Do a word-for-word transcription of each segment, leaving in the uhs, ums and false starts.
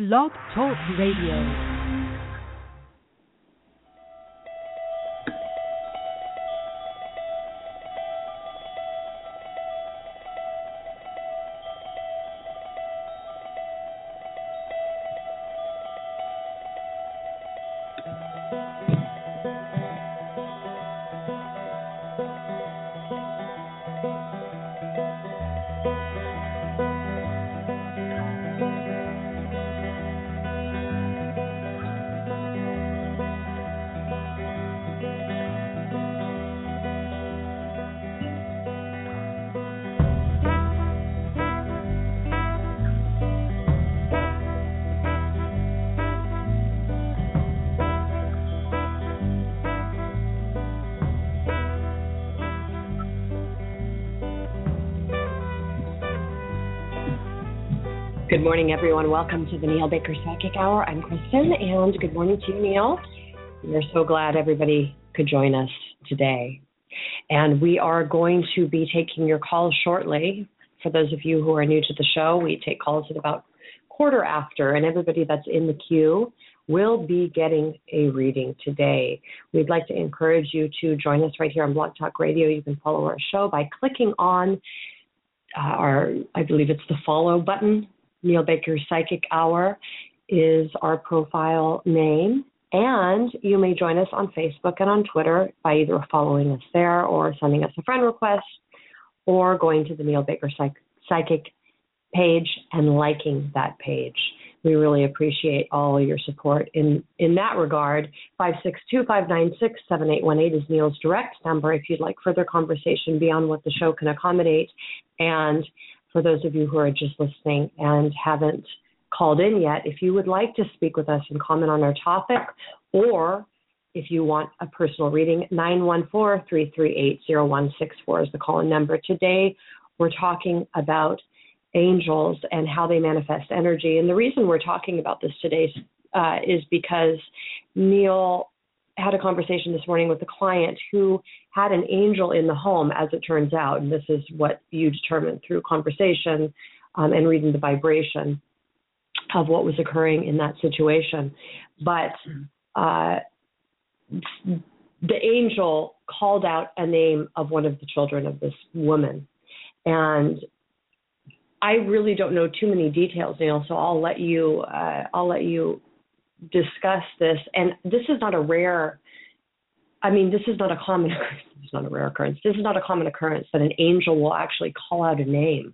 Blog Talk Radio. Good morning, everyone. Welcome to the Neil Baker Psychic Hour. I'm Kristen, and good morning to you, Neil. We're so glad everybody could join us today. And we are going to be taking your calls shortly. For those of you who are new to the show, we take calls at about quarter after, and everybody that's in the queue will be getting a reading today. We'd like to encourage you to join us right here on Blog Talk Radio. You can follow our show by clicking on uh, our, I believe it's the follow button. Neil Baker Psychic Hour is our profile name, and you may join us on Facebook and on Twitter by either following us there or sending us a friend request or going to the Neil Baker Psych- Psychic page and liking that page. We really appreciate all your support in, in that regard. five six two, five nine six, seven eight one eight is Neil's direct number if you'd like further conversation beyond what the show can accommodate. And for those of you who are just listening and haven't called in yet, if you would like to speak with us and comment on our topic, or if you want a personal reading, nine one four, three three eight, zero one six four is the call-in number. Today, we're talking about angels and how they manifest energy. And the reason we're talking about this today uh, is because Neil had a conversation this morning with a client who had an angel in the home, as it turns out, and this is what you determine through conversation um, and reading the vibration of what was occurring in that situation. But uh, the angel called out a name of one of the children of this woman. And I really don't know too many details, Neil, so I'll let you, uh, I'll let you discuss this. And this is not a rare, I mean, this is not a common occurrence. It's not a rare occurrence. This is not a common occurrence that an angel will actually call out a name.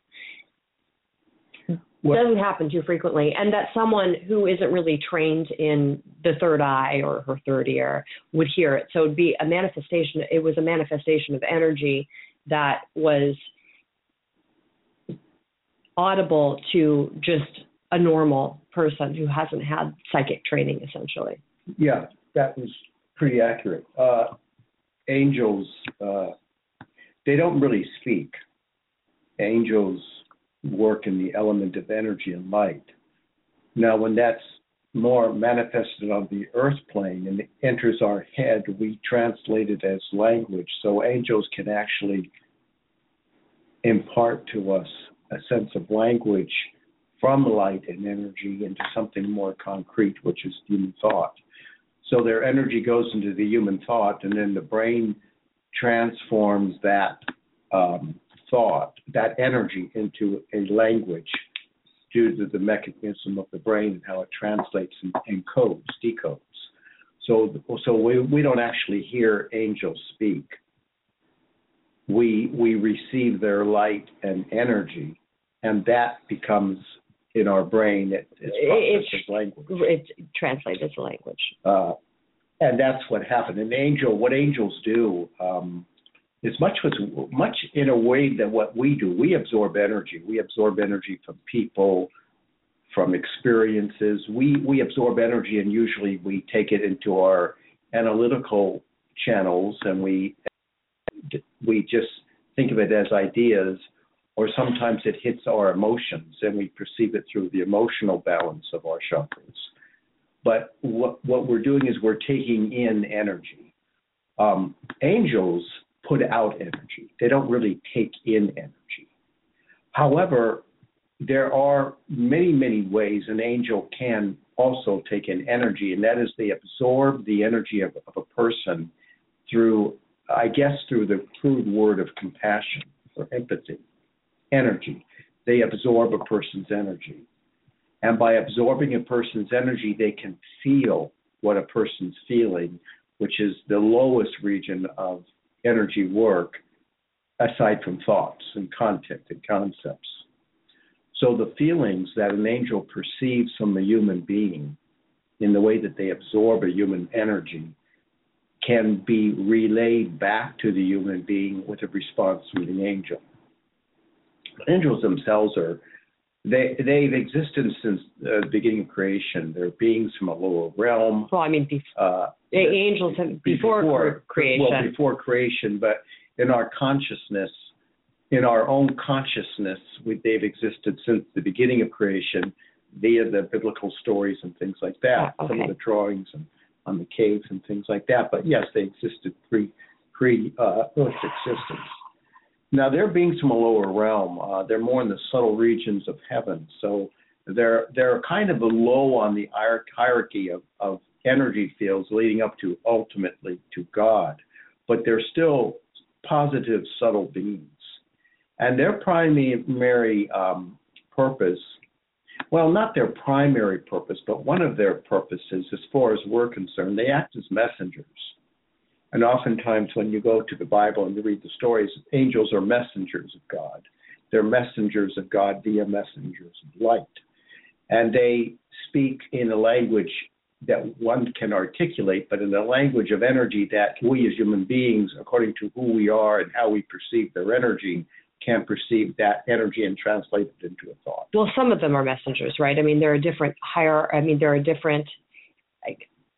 It doesn't happen too frequently. And that someone who isn't really trained in the third eye or her third ear would hear it. So it'd be a manifestation. It was a manifestation of energy that was audible to just a normal person who hasn't had psychic training, essentially. Yeah, that was pretty accurate. Uh, angels, uh, they don't really speak. Angels work in the element of energy and light. Now, when that's more manifested on the earth plane and it enters our head, we translate it as language. So angels can actually impart to us a sense of language from light and energy into something more concrete, which is human thought. So their energy goes into the human thought, and then the brain transforms that um, thought, that energy, into a language due to the mechanism of the brain and how it translates and encodes, decodes. So, so we, we don't actually hear angels speak. We we receive their light and energy, and that becomes in our brain, it, it's processed as language. It translates as language. Uh, and that's what happened. An angel, what angels do um, is much, much in a way than what we do. We absorb energy. We absorb energy from people, from experiences. We, we absorb energy, and usually we take it into our analytical channels, and we we just think of it as ideas, or sometimes it hits our emotions and we perceive it through the emotional balance of our chakras. But what, what we're doing is we're taking in energy. Um, angels put out energy. They don't really take in energy. However, there are many, many ways an angel can also take in energy, and that is they absorb the energy of, of a person through, I guess, through the crude word of compassion or empathy, energy. They absorb a person's energy. And by absorbing a person's energy, they can feel what a person's feeling, which is the lowest region of energy work, aside from thoughts and content and concepts. So the feelings that an angel perceives from a human being in the way that they absorb a human energy can be relayed back to the human being with a response from the angel. Angels themselves are, they, they've existed since the beginning of creation. They're beings from a lower realm. Well, I mean, bef- uh, angels have, before, before creation. Well, before creation, but in our consciousness, in our own consciousness, we, they've existed since the beginning of creation via the biblical stories and things like that, yeah, okay. some of the drawings and, on the caves and things like that. But yes, they existed pre, pre uh, Earth's existence. Now, they're beings from a lower realm. Uh, they're more in the subtle regions of heaven. So they're they're kind of low on the hierarchy of, of energy fields leading up to ultimately to God. But they're still positive, subtle beings. And their primary um, purpose, well, not their primary purpose, but one of their purposes, as far as we're concerned, they act as messengers. And oftentimes when you go to the Bible and you read the stories, angels are messengers of God. They're messengers of God via messengers of light. And they speak in a language that one can articulate, but in a language of energy that we as human beings, according to who we are and how we perceive their energy, can perceive that energy and translate it into a thought. Well, some of them are messengers, right? I mean, there are different higher, I mean, there are different like,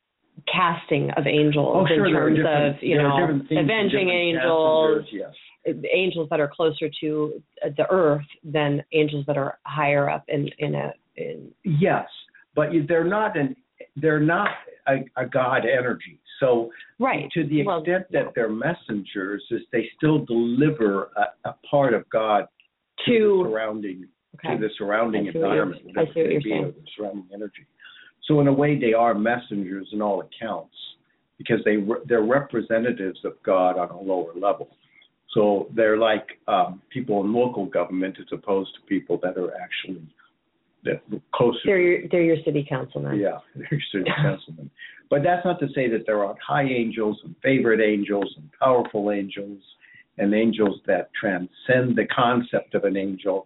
casting of angels oh, sure, in terms of, you know, avenging angels, yes. angels that are closer to the earth than angels that are higher up in, in a... In... Yes, but they're not an, they're not a, a God energy. So right. to the extent well, that they're messengers, is they still deliver a, a part of God to, to the surrounding okay. to the surrounding environment. I see what you're saying. The surrounding energy. So in a way, they are messengers in all accounts because they they're representatives of God on a lower level. So they're like um, people in local government as opposed to people that are actually that closer. They're your, they're your city councilmen. Yeah, they're your city councilmen. But that's not to say that there aren't high angels and favorite angels and powerful angels and angels that transcend the concept of an angel.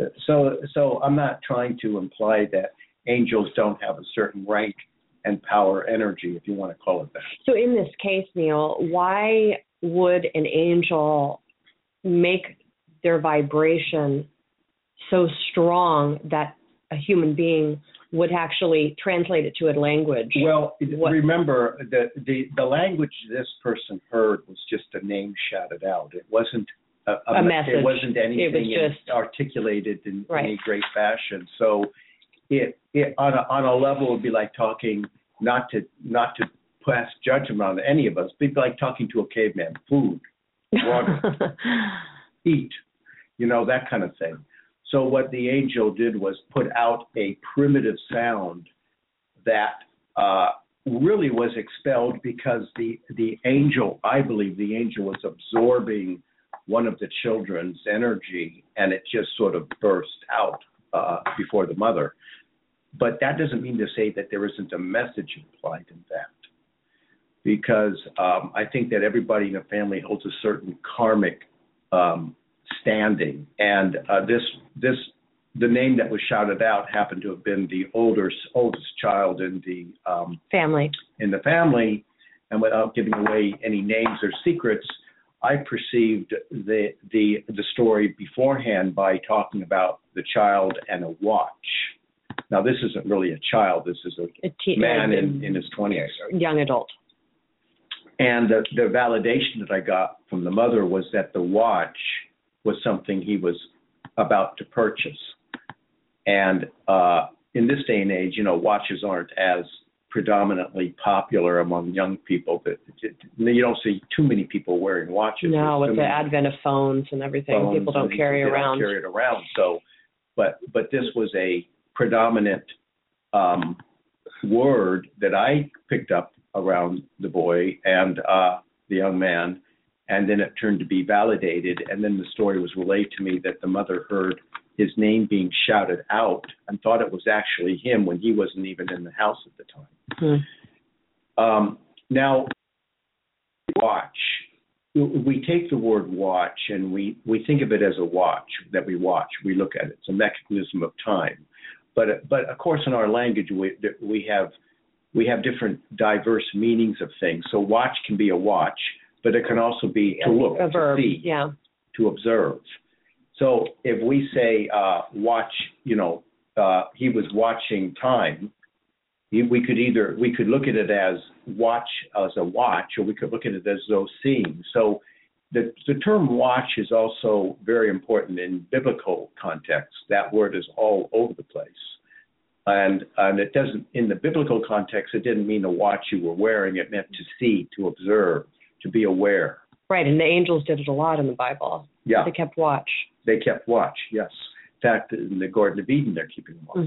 So, so I'm not trying to imply that angels don't have a certain rank and power energy, if you want to call it that. So in this case, Neil, why would an angel make their vibration so strong that a human being would actually translate it to a language? Well, what? remember, the, the, the language this person heard was just a name shouted out. It wasn't a, a, a message. It wasn't anything it was just, articulated in right. any great fashion. So it, it on a on a level would be like talking, not to not to pass judgment on any of us, but it'd be like talking to a caveman. Food, water, eat, you know, that kind of thing. So what the angel did was put out a primitive sound that uh, really was expelled because the the angel, I believe the angel was absorbing one of the children's energy, and it just sort of burst out uh, before the mother. But that doesn't mean to say that there isn't a message implied in that, because um, I think that everybody in a family holds a certain karmic um, standing, and uh, this this the name that was shouted out happened to have been the older oldest child in the um, family. In the family, and without giving away any names or secrets, I perceived the the the story beforehand by talking about the child and a watch. Now, this isn't really a child. This is a, a te- man uh, in, in his twenties. Young adult. And the, the validation that I got from the mother was that the watch was something he was about to purchase. And uh, in this day and age, you know, watches aren't as predominantly popular among young people. That you don't see too many people wearing watches. No, with the advent of phones and everything, people don't carry they around. Don't carry it around. So but but this was a predominant um, word that I picked up around the boy and uh, the young man, and then it turned to be validated, and then the story was relayed to me that the mother heard his name being shouted out and thought it was actually him when he wasn't even in the house at the time. Hmm. Um, now, watch. We take the word watch and we, we think of it as a watch that we watch. We look at it. It's a mechanism of time. But but of course, in our language, we we have we have different diverse meanings of things. So watch can be a watch, but it can also be to look, a verb, to see, yeah. to observe. So if we say uh, watch, you know, uh, he was watching time, we could either, we could look at it as watch as a watch, or we could look at it as though seeing. So the, the term watch is also very important in biblical context. That word is all over the place. And, and it doesn't, in the biblical context, it didn't mean a watch you were wearing. It meant to see, to observe, to be aware. Right, and the angels did it a lot in the Bible. Yeah. They kept watch. They kept watch, yes. In fact, in the Garden of Eden, they're keeping watch.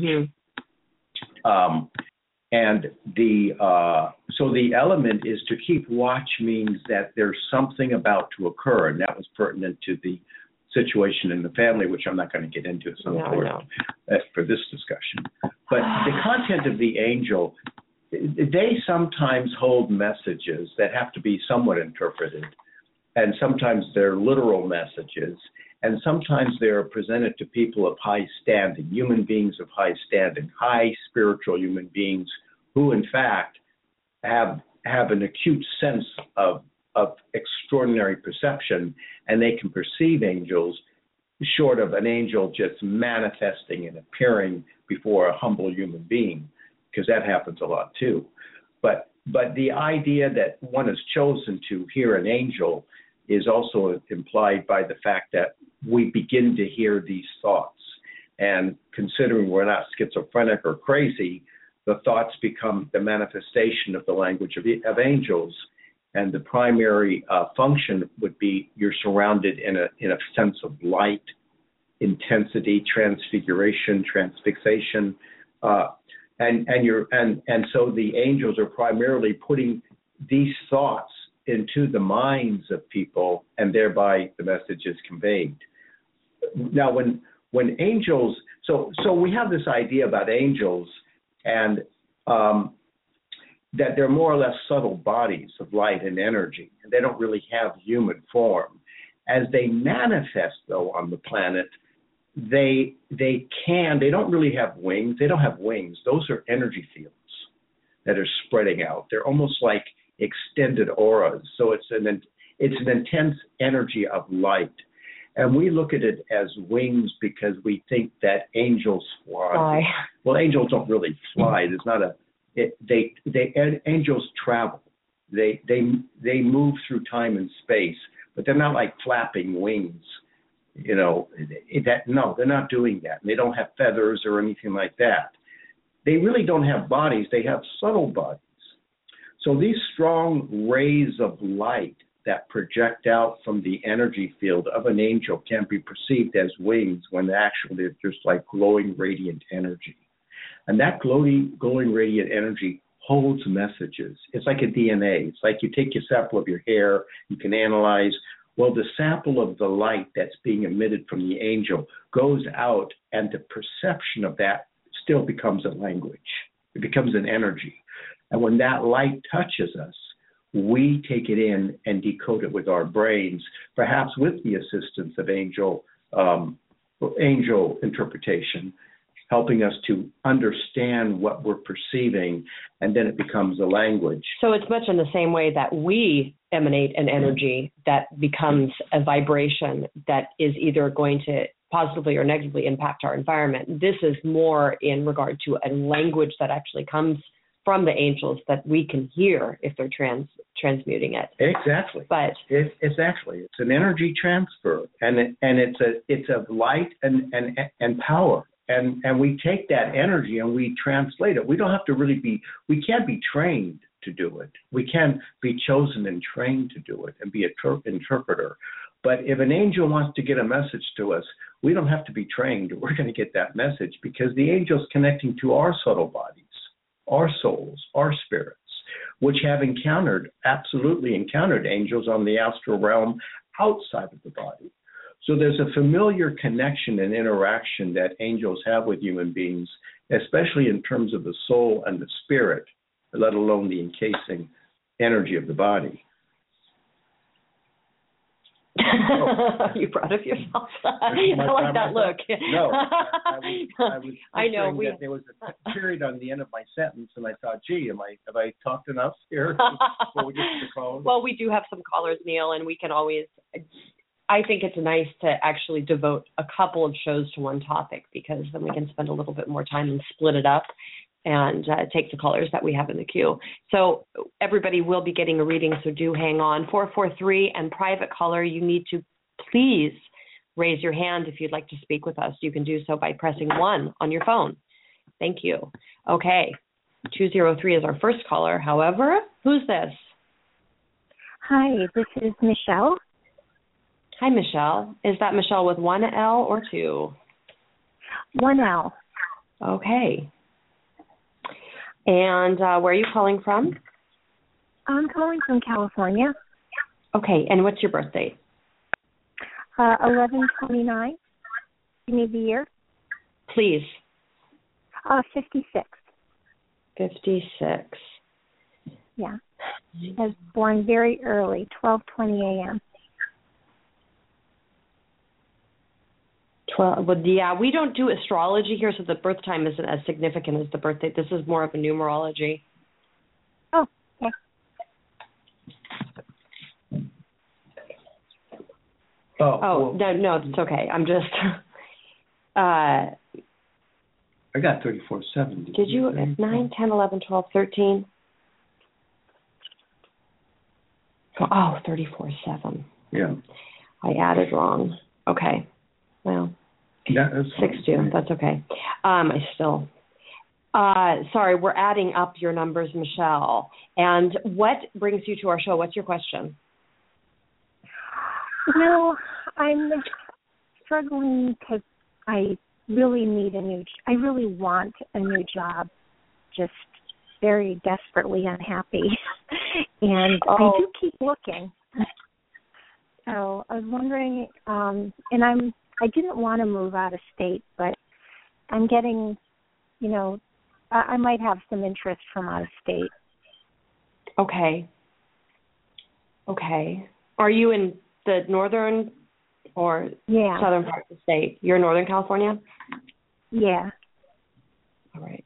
Mm-hmm. Um, and the uh, so the element is to keep watch means that there's something about to occur, and that was pertinent to the situation in the family, which I'm not going to get into. It's not no, important no. for this discussion. But the content of the angel, they sometimes hold messages that have to be somewhat interpreted, and sometimes they're literal messages, and sometimes they're presented to people of high standing, human beings of high standing, high spiritual human beings who, in fact, have have an acute sense of of extraordinary perception, and they can perceive angels short of an angel just manifesting and appearing before a humble human being, because that happens a lot too. But but the idea that one is chosen to hear an angel is also implied by the fact that we begin to hear these thoughts. And considering we're not schizophrenic or crazy, the thoughts become the manifestation of the language of, of angels. And the primary uh, function would be you're surrounded in a in a sense of light, intensity, transfiguration, transfixation, uh, and and you're and and so the angels are primarily putting these thoughts into the minds of people, and thereby the message is conveyed. Now, when when angels, so so we have this idea about angels, and um, that they're more or less subtle bodies of light and energy, and they don't really have human form. As they manifest, though, on the planet, they they can, they don't really have wings. They don't have wings. Those are energy fields that are spreading out. They're almost like extended auras. So it's an it's an intense energy of light. And we look at it as wings because we think that angels fly. fly. Well, angels don't really fly. There's not a it, they they angels travel. They they they move through time and space, but they're not like flapping wings. You know, that no, they're not doing that. They don't have feathers or anything like that. They really don't have bodies. They have subtle bodies. So these strong rays of light that project out from the energy field of an angel can be perceived as wings when actually they're just like glowing radiant energy. And that glowing, glowing radiant energy holds messages. It's like a D N A. It's like you take a sample of your hair, you can analyze. Well, the sample of the light that's being emitted from the angel goes out, and the perception of that still becomes a language. It becomes an energy. And when that light touches us, we take it in and decode it with our brains, perhaps with the assistance of angel um, angel interpretation, helping us to understand what we're perceiving, and then it becomes a language. So it's much in the same way that we emanate an energy that becomes a vibration that is either going to positively or negatively impact our environment. This is more in regard to a language that actually comes from the angels that we can hear if they're trans transmuting it. Exactly. But it, it's actually it's an energy transfer, and it, and it's a it's of light and and and power, and and we take that energy and we translate it. We don't have to really be. We can't be trained to do it. We can be chosen and trained to do it and be a ter- interpreter. But if an angel wants to get a message to us, we don't have to be trained. We're going to get that message because the angel's connecting to our subtle bodies, our souls, our spirits, which have encountered, absolutely encountered angels on the astral realm outside of the body. So there's a familiar connection and interaction that angels have with human beings, especially in terms of the soul and the spirit, let alone the encasing energy of the body. Are you proud of yourself? I like that look. No, I, I was, I, was I know we. That there was a period on the end of my sentence, and I thought, "Gee, am I have I talked enough here?" Before we get to the call? Well, we do have some callers, Neil, and we can always. I think it's nice to actually devote a couple of shows to one topic because then we can spend a little bit more time and split it up and uh, take the callers that we have in the queue. So everybody will be getting a reading, so do hang on. four four three and private caller, you need to please raise your hand if you'd like to speak with us. You can do so by pressing one on your phone. Thank you. Okay, two zero three is our first caller. However, who's this? Hi, this is Michelle. Hi, Michelle. Is that Michelle with one L or two? One L. Okay. And uh, where are you calling from? I'm calling from California. Okay, and what's your birth date? Uh, eleven twenty-nine. You need the year? Please. Uh, fifty-six. fifty-six. Yeah. I was born very early, twelve twenty a.m. twelve. Well, yeah, we don't do astrology here, so the birth time isn't as significant as the birth date. This is more of a numerology. Oh, okay. Oh, oh well, no, no, it's okay. I'm just. Uh, I got thirty-four seventy. Did you nine, ten, eleven, twelve, thirteen? Oh, thirty-four seven. Yeah. I added wrong. Okay. Well, yeah, that's six two. That's okay. Um, I still. Uh, sorry, we're adding up your numbers, Michelle. And what brings you to our show? What's your question? Well, I'm struggling because I really need a new. I really want a new job. Just very desperately unhappy, and oh. I do keep looking. So I was wondering, um, and I'm. I didn't want to move out of state, but I'm getting, you know, I, I might have some interest from out of state. Okay. Okay. Are you in the northern or yeah. southern part of the state? You're in Northern California? Yeah. All right.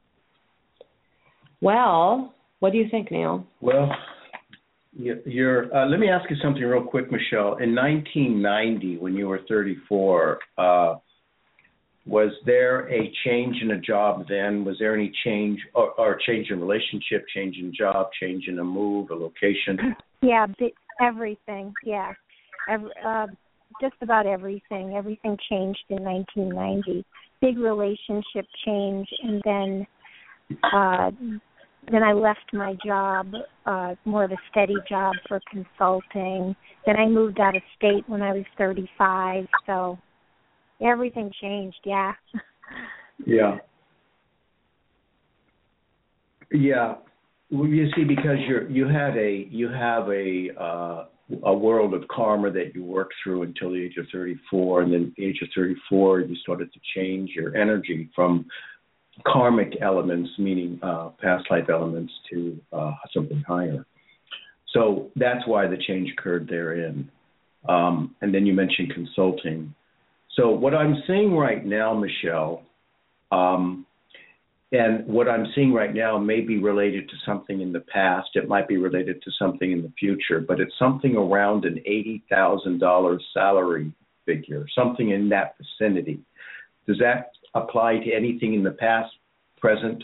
Well, what do you think, Neil? Well, You're, uh, let me ask you something real quick, Michelle. In nineteen ninety, when you were thirty-four, uh, was there a change in a job then? Was there any change or, or change in relationship, change in job, change in a move, a location? Yeah, everything, yeah. Every, uh, just about everything. Everything changed in nineteen ninety. Big relationship change, and then uh, then I left my job, uh, more of a steady job for consulting. Then I moved out of state when I was thirty-five, so everything changed, yeah. Yeah. Yeah. Well, you see, because you're you had a you have a uh, a world of karma that you worked through until the age of thirty-four, and then the age of thirty-four, you started to change your energy from karmic elements, meaning uh, past life elements, to uh, something higher. So that's why the change occurred therein. Um, and then you mentioned consulting. So what I'm seeing right now, Michelle, um, and what I'm seeing right now may be related to something in the past. It might be related to something in the future, but it's something around an eighty thousand dollars salary figure, something in that vicinity. Does that apply to anything in the past, present?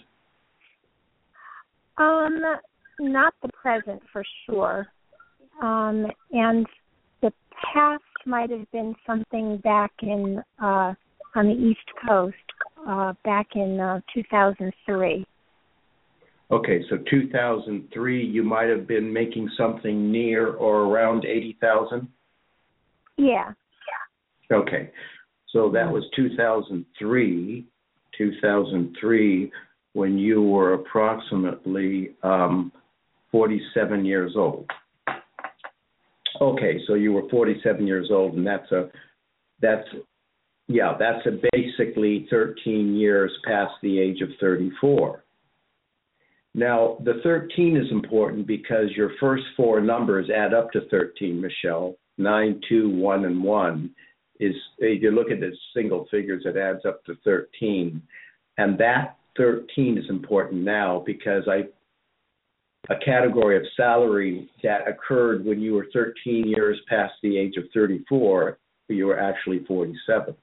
Um, not the present for sure. Um, and the past might have been something back in uh, on the East Coast, uh, back in uh, two thousand three. Okay, so two thousand three, you might have been making something near or around eighty thousand? Yeah. Okay. So that was two thousand three, two thousand three, when you were approximately um, forty-seven years old. Okay, so you were forty-seven years old, and that's a, that's, yeah, that's a basically thirteen years past the age of thirty-four. Now, the thirteen is important because your first four numbers add up to thirteen, Michelle. nine, two, one, and one is, if you look at the single figures, it adds up to thirteen. And that thirteen is important now because I, a category of salary that occurred when you were thirteen years past the age of thirty-four, you were actually forty-seven.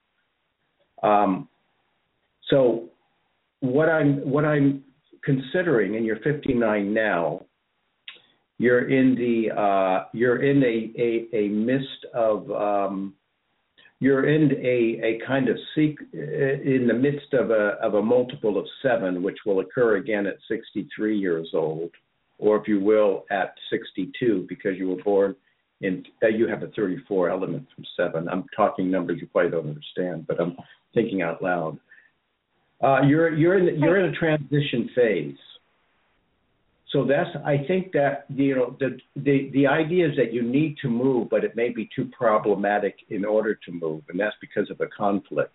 Um, so what I'm, what I'm considering, and you're fifty-nine now, you're in the uh, you're in a, a, a mist of um, you're in a, a kind of seek, in the midst of a of a multiple of seven, which will occur again at sixty-three years old, or if you will, at sixty-two, because you were born in uh, you have a thirty-four element from seven. I'm talking numbers you probably don't understand, but I'm thinking out loud. Uh, you're you're in the, you're in a transition phase. So that's, I think that, you know, the, the, the idea is that you need to move, but it may be too problematic in order to move, and that's because of a conflict.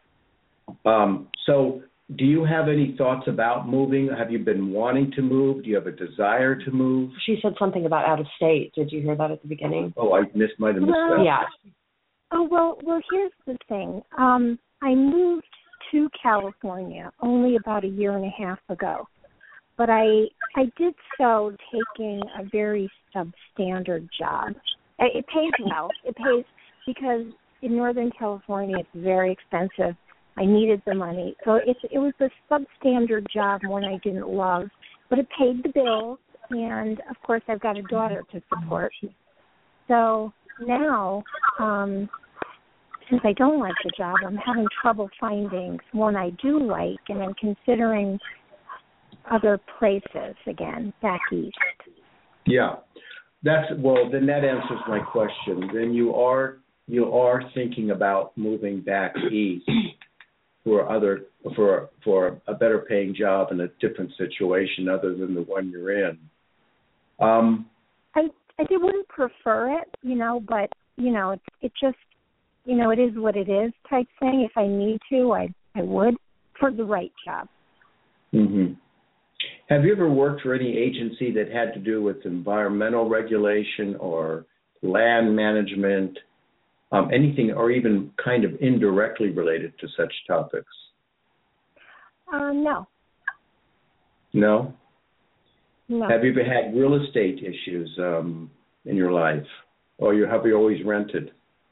Um, so do you have any thoughts about moving? Have you been wanting to move? Do you have a desire to move? She said something about out of state. Did you hear that at the beginning? Oh, I missed, might have missed well, that. Yeah. Oh, well, well, here's the thing. Um, I moved to California only about a year and a half ago. But I I did so taking a very substandard job. It pays well. It pays because in Northern California it's very expensive. I needed the money. So it, it was a substandard job, one I didn't love. But it paid the bills, and, of course, I've got a daughter to support. So now, um, since I don't like the job, I'm having trouble finding one I do like, and I'm considering other places again, back east. Yeah, that's, well, then that answers my question. Then you are you are thinking about moving back east for other for for a better paying job in a different situation other than the one you're in. Um, I I wouldn't prefer it, you know, but you know, it it just, you know, it is what it is type thing. If I need to, I I would for the right job. Mm-hmm. Have you ever worked for any agency that had to do with environmental regulation or land management, um, anything, or even kind of indirectly related to such topics? Uh, no. No? No. Have you ever had real estate issues um, in your life, or you have you always rented?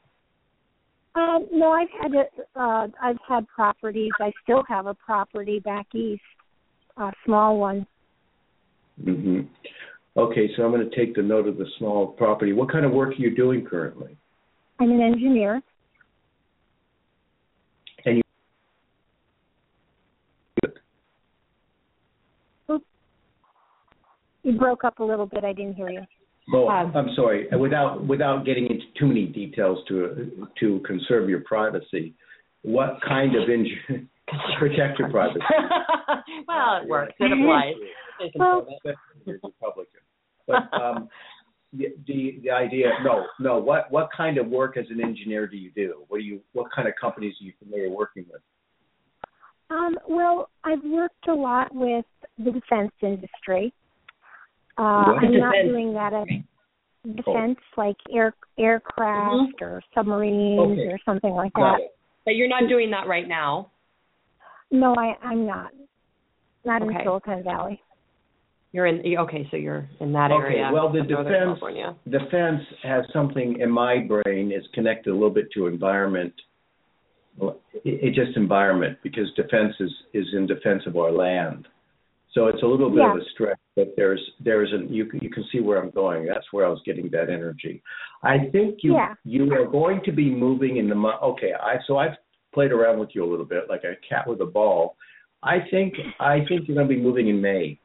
Um, no, I've had it, uh, I've had properties. I still have a property back east. A small one. Mm-hmm. Okay, so I'm going to take the note of the small property. What kind of work are you doing currently? I'm an engineer. And you... Oops. You broke up a little bit. I didn't hear you. Oh, I'm sorry. Without without getting into too many details to to conserve your privacy, what kind of engineer... Protect your privacy. Well, it works. It applies. Well, Republican. But um, the, the the idea, no, no. What what kind of work as an engineer do you do? What do you? What kind of companies are you familiar working with? Um, well, I've worked a lot with the defense industry. Uh, I'm defense. not doing that at defense, oh. like air aircraft mm-hmm. or submarines okay. or something like Got that. it. But you're not doing that right now. No, I, I'm not. Not okay. in Silicon Valley. You're in, okay, so you're in that okay, area. Well, the defense, defense has something in my brain is connected a little bit to environment. Well, it, it just environment, because defense is, is in defense of our land. So it's a little bit yeah. of a stretch, but there's there's an you can you can see where I'm going. That's where I was getting that energy. I think you yeah. you are going to be moving in the okay. I so I've played around with you a little bit, like a cat with a ball. I think I think you're going to be moving in May.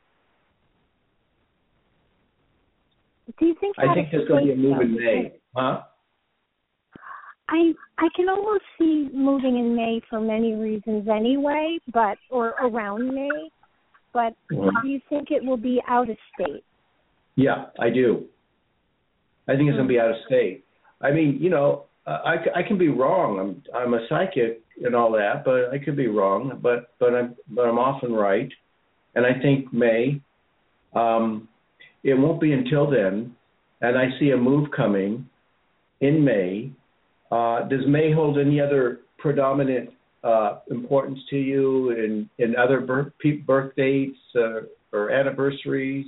Do you think? I think there's going to be a move in May, huh? I I can almost see moving in May for many reasons anyway, but or around May. But Mm-hmm. do you think it will be out of state? Yeah, I do. I think it's going to be out of state. I mean, you know, I, I can be wrong. I'm I'm a psychic and all that, but I could be wrong. But but I'm but I'm often right, and I think May. Um, it won't be until then, and I see a move coming in May. Uh, does May hold any other predominant uh, importance to you in in other birth birth dates uh, or anniversaries?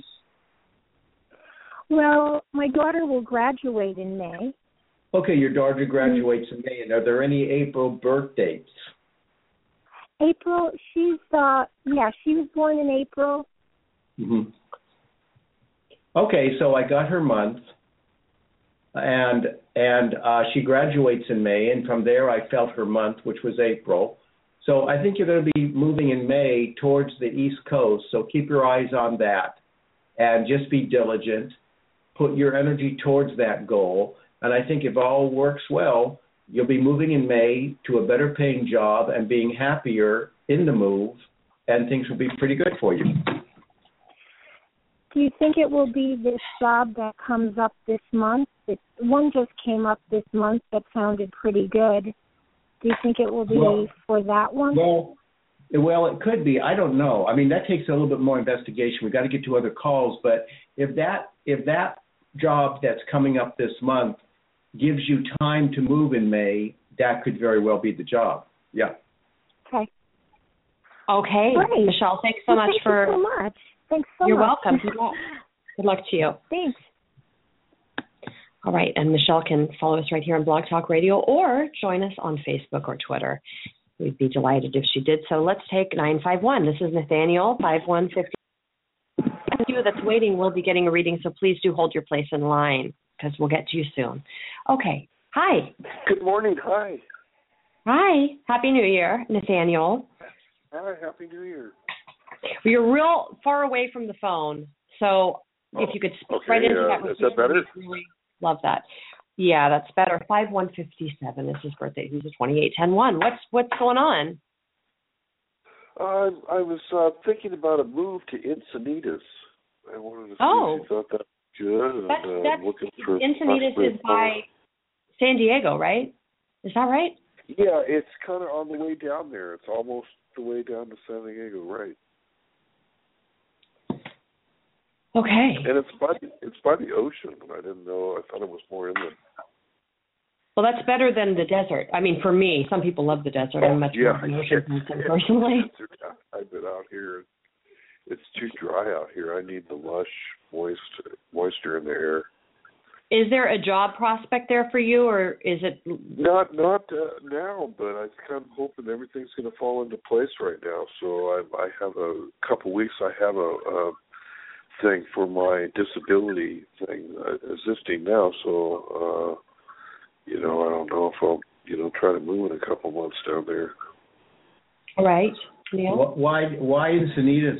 Well, my daughter will graduate in May. Okay, your daughter graduates in May, and are there any April birth dates? April, she's uh, yeah, she was born in April. Mm-hmm. Okay, so I got her month, and and uh, she graduates in May, and from there I felt her month, which was April. So I think you're going to be moving in May towards the East Coast. So keep your eyes on that, and just be diligent. Put your energy towards that goal. And I think if all works well, you'll be moving in May to a better paying job and being happier in the move, and things will be pretty good for you. Do you think it will be this job that comes up this month? It, one just came up this month that sounded pretty good. Do you think it will be well, for that one? Well, well, it could be. I don't know. I mean, that takes a little bit more investigation. We've got to get to other calls. But if that if that job that's coming up this month gives you time to move in May, that could very well be the job. Yeah. Okay. Okay. Great. Michelle, thanks so well, much thank for... you so much. Thanks so You're much. welcome. Good luck. Good luck to you. Thanks. All right, and Michelle can follow us right here on Blog Talk Radio or join us on Facebook or Twitter. We'd be delighted if she did so. Let's take nine five one. This is Nathaniel, five one five zero. You that's waiting will be getting a reading, so please do hold your place in line because we'll get to you soon. Okay. Hi. Good morning. Hi. Hi. Happy New Year, Nathaniel. Hi. Happy New Year. You're real far away from the phone, so if you could speak okay, right into uh, that with is that me, better? we'd really love that. Yeah, that's better. Five one fifty seven. This is his birthday. He's a twenty eight ten one. What's what's going on? Uh, I was uh, thinking about a move to Encinitas. I wanted to see Oh. if you thought that was good. That's and, uh, that's looking for Encinitas is by San Diego, right? Is that right? Yeah, it's kind of on the way down there. It's almost the way down to San Diego, right? Okay. And it's by the, it's by the ocean. I didn't know. I thought it was more inland. Well, that's better than the desert. I mean, for me, some people love the desert. I'm much yeah, more of an ocean yeah, person yeah. personally. I've been out here. It's too dry out here. I need the lush, moist moisture in the air. Is there a job prospect there for you, or is it? Not not uh, now, but I'm kind of hoping everything's going to fall into place right now. So I, I have a couple weeks. I have a, a thing for my disability thing uh, existing now. So uh, you know, I don't know if I'll you know try to move in a couple months down there. All right, Neil. Why why Encinitas?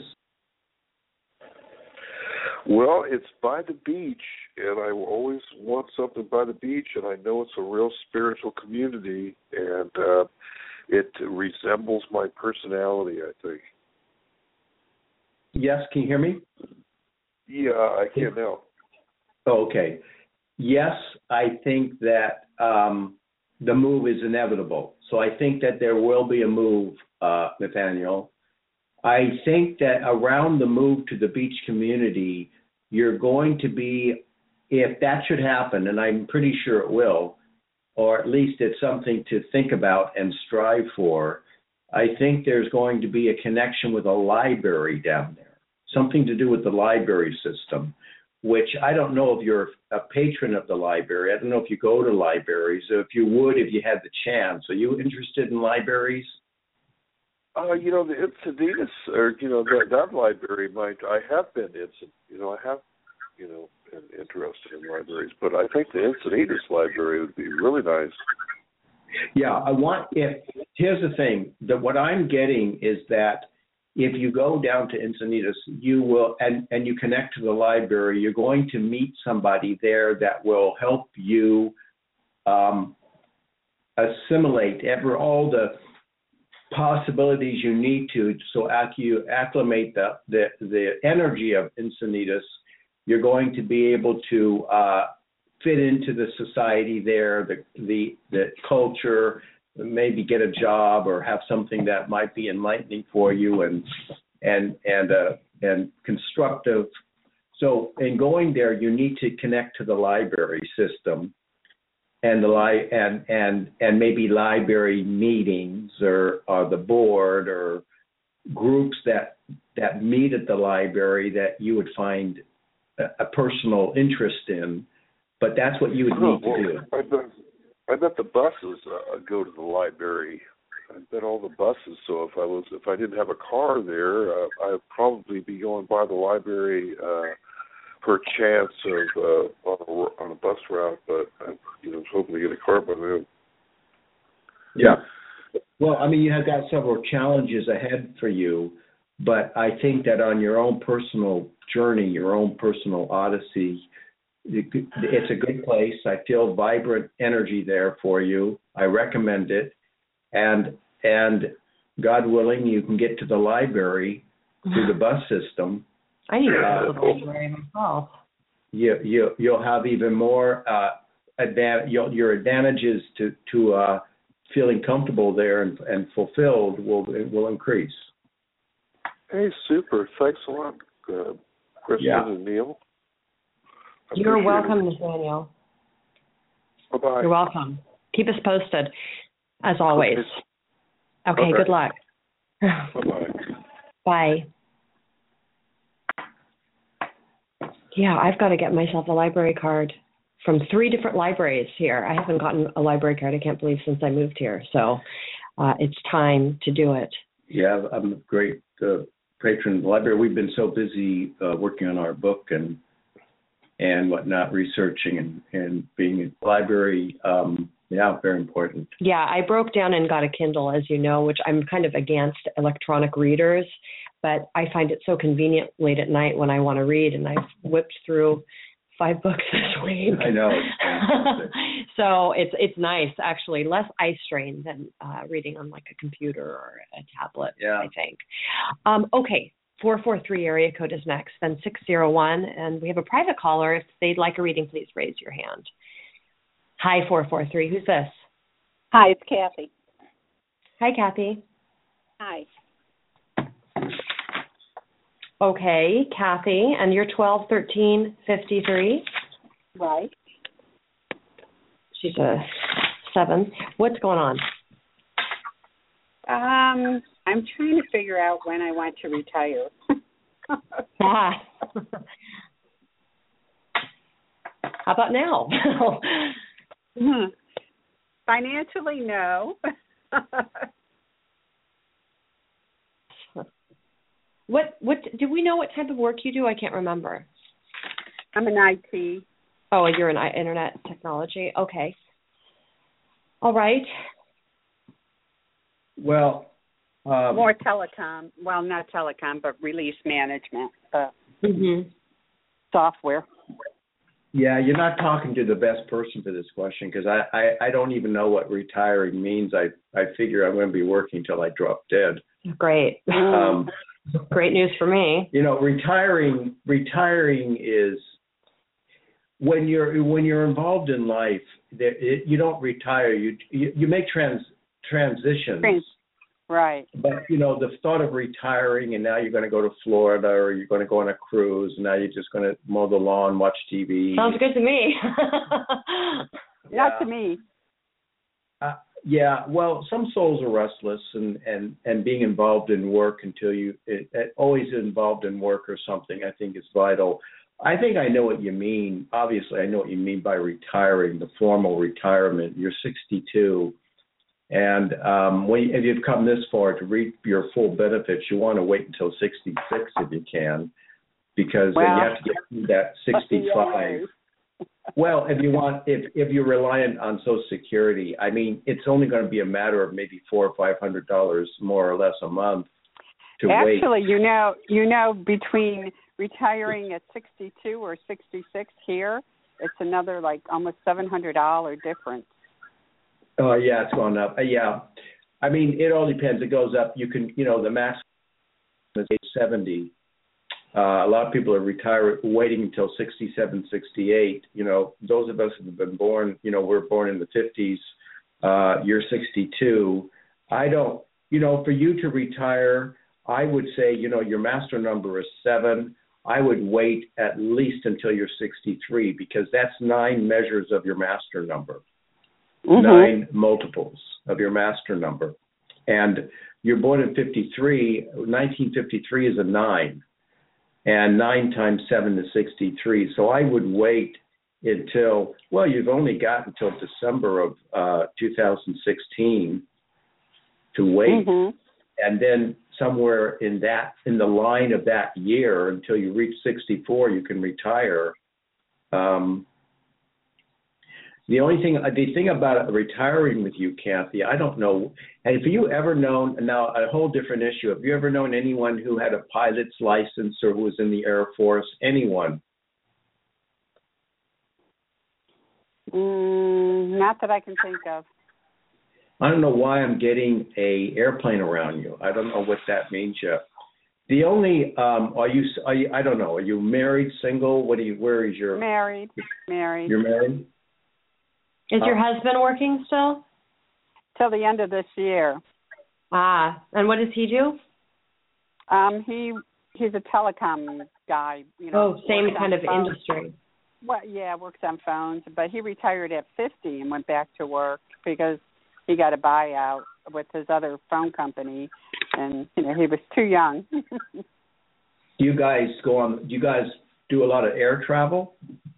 Well, it's by the beach, and I always want something by the beach, and I know it's a real spiritual community, and uh, it resembles my personality, I think. Yes, can you hear me? Yeah, I can now. Oh, okay. Yes, I think that um, the move is inevitable. So I think that there will be a move, uh, Nathaniel. I think that around the move to the beach community, you're going to be, if that should happen, and I'm pretty sure it will, or at least it's something to think about and strive for, I think there's going to be a connection with a library down there, something to do with the library system, which I don't know if you're a patron of the library. I don't know if you go to libraries, or if you would, if you had the chance. Are you interested in libraries? Uh, you know, the Encinitas, or, you know, that, that library might, I have been, it's, you know, I have, you know, been interested in libraries, but I think the Encinitas library would be really nice. Yeah, I want, if, here's the thing, that what I'm getting is that if you go down to Encinitas, you will, and, and you connect to the library, you're going to meet somebody there that will help you um, assimilate ever all the possibilities you need to, so after you acclimate the, the, the energy of Encinitas, you're going to be able to uh, fit into the society there, the, the, the culture, maybe get a job or have something that might be enlightening for you and, and, and, uh, and constructive. So in going there, you need to connect to the library system and the li- and and and maybe library meetings or, or the board or groups that that meet at the library that you would find a, a personal interest in. But that's what you would need oh, well, to do. I bet, I bet the buses uh, go to the library. I bet all the buses. So if I was if I didn't have a car there, uh, I'd probably be going by the library. Uh, per chance of uh, on, a, on a bus route, but I you know, was hoping to get a car by then. Yeah. Well, I mean, you have got several challenges ahead for you, but I think that on your own personal journey, your own personal odyssey, it's a good place. I feel vibrant energy there for you. I recommend it. And, and God willing, you can get to the library through the bus system. I need to go to the library myself. You, you, you'll have even more uh, advan- you'll, your advantages to to uh, feeling comfortable there and, and fulfilled will will increase. Hey, super! Thanks a lot, uh, Kristen yeah. and Neil. I You're welcome, it. Nathaniel. Bye bye. You're welcome. Keep us posted, as always. Okay. okay. Good luck. Bye bye. Bye. Yeah, I've got to get myself a library card from three different libraries here. I haven't gotten a library card, I can't believe, since I moved here. So uh, it's time to do it. Yeah, I'm a great uh, patron of the library. We've been so busy uh, working on our book and and whatnot, researching and, and being in the library. Um, yeah, very important. Yeah, I broke down and got a Kindle, as you know, which I'm kind of against electronic readers. But I find it so convenient late at night when I want to read, and I've whipped through five books this week. I know. So it's it's nice, actually, less eye strain than uh, reading on like a computer or a tablet, yeah. I think. Um, okay, four four three area code is next, then six zero one, and we have a private caller. If they'd like a reading, please raise your hand. Hi, four four three. Who's this? Hi, it's Kathy. Hi, Kathy. Hi. Okay, Kathy, and you're twelve thirteen fifty-three? Right. She's a seven. What's going on? Um, I'm trying to figure out when I want to retire. ah. How about now? hmm. Financially, no. What what do we know what type of work you do? I can't remember. I'm an I T. Oh, you're in internet technology. Okay. All right. Well, um, more telecom. Well, not telecom, but release management uh, mm-hmm. software. Yeah, you're not talking to the best person for this question because I, I, I don't even know what retiring means. I, I figure I'm going to be working till I drop dead. Great. Um, Great news for me. You know, retiring retiring is when you're when you're involved in life. That it, you don't retire. You, you you make trans transitions. Right. But you know, the thought of retiring and now you're going to go to Florida or you're going to go on a cruise and now you're just going to mow the lawn, watch T V. Sounds good to me. yeah. Not to me. Uh, yeah, well, some souls are restless and, and, and being involved in work until you, it, it, always involved in work or something, I think is vital. I think I know what you mean. Obviously, I know what you mean by retiring, the formal retirement. You're sixty-two, and um, when, if you've come this far to reap your full benefits, you want to wait until sixty-six if you can, because well, then you have to get through that sixty-five. Well, if you want, if if you're reliant on Social Security, I mean, it's only going to be a matter of maybe four or five hundred dollars more or less a month to wait. Actually, you know, you know, between retiring at sixty-two or sixty-six here, it's another like almost seven hundred dollar difference. Oh, yeah, it's going up. Uh, yeah. I mean, it all depends. It goes up. You can, you know, the maximum is age seventy. Uh, a lot of people are retiring, waiting until sixty-seven, sixty-eight. You know, those of us who have been born, you know, we're born in the fifties. Uh, you're sixty-two. I don't, you know, for you to retire, I would say, you know, your master number is seven. I would wait at least until you're sixty-three because that's nine measures of your master number, mm-hmm. nine multiples of your master number. And you're born in fifty-three. nineteen fifty-three is a nine. And nine times seven is sixty-three. So I would wait until, well, you've only got until December of uh, two thousand sixteen to wait. Mm-hmm. And then somewhere in that, in the line of that year, until you reach sixty-four, you can retire. Um, the only thing, the thing about retiring with you, Kathy, I don't know. Have you ever known, now a whole different issue, have you ever known anyone who had a pilot's license or who was in the Air Force? Anyone? Mm, not that I can think of. I don't know why I'm getting a airplane around you. I don't know what that means yet. The only, um, are you, are you, I don't know, are you married, single? What do you, where is your? Married, married. You're married? Is your husband working still? Till the end of this year. Ah, and what does he do? Um, he he's a telecom guy. You know. Oh, same kind of phones. Industry. Well, yeah, works on phones, but he retired at fifty and went back to work because he got a buyout with his other phone company, and you know he was too young. Do you guys go on? Do you guys do a lot of air travel?